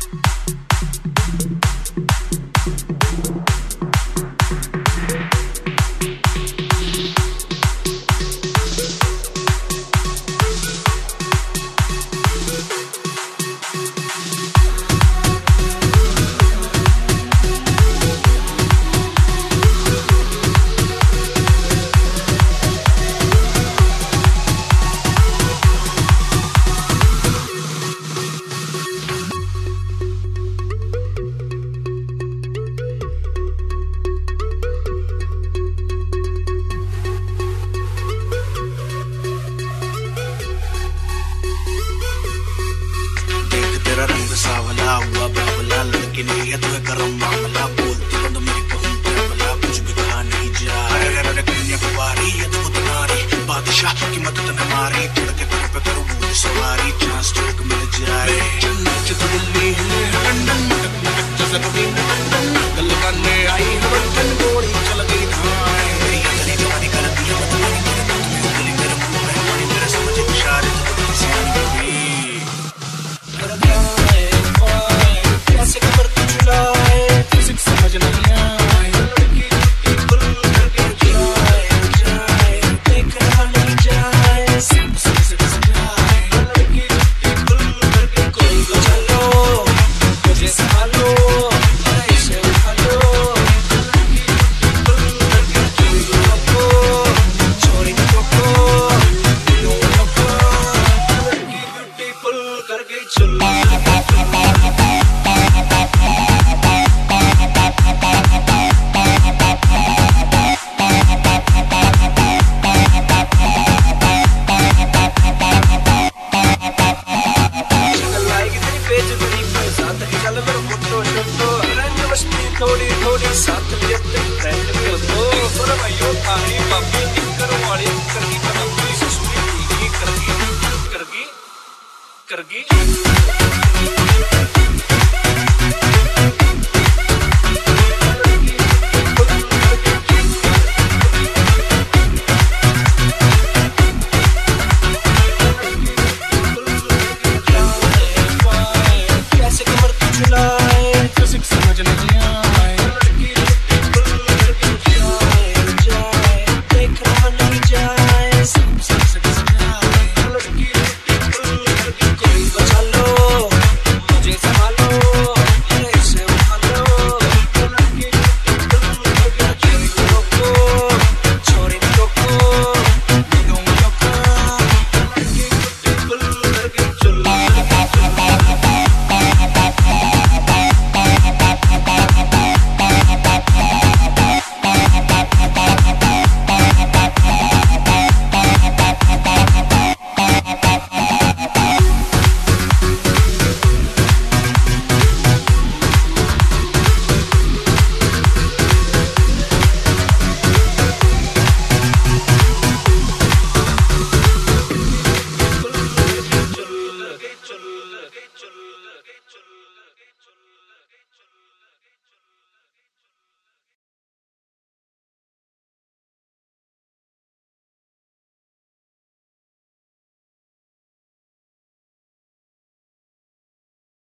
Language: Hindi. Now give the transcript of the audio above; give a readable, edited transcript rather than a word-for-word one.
सावला हुआ बाबला लड़की ने ये तो गरम मामला बोलती है तो मेरी कहूँ क्या भला कुछ भी कहा नहीं जा अरे कन्या कुमारी ये तो तुम्हारी बादशाह की मदद न मारी तड़के तेरे पे करूँ भूल सवारी चांस चौक मिल जाए चन्नत दिल्ली है लंदन मटक जैसे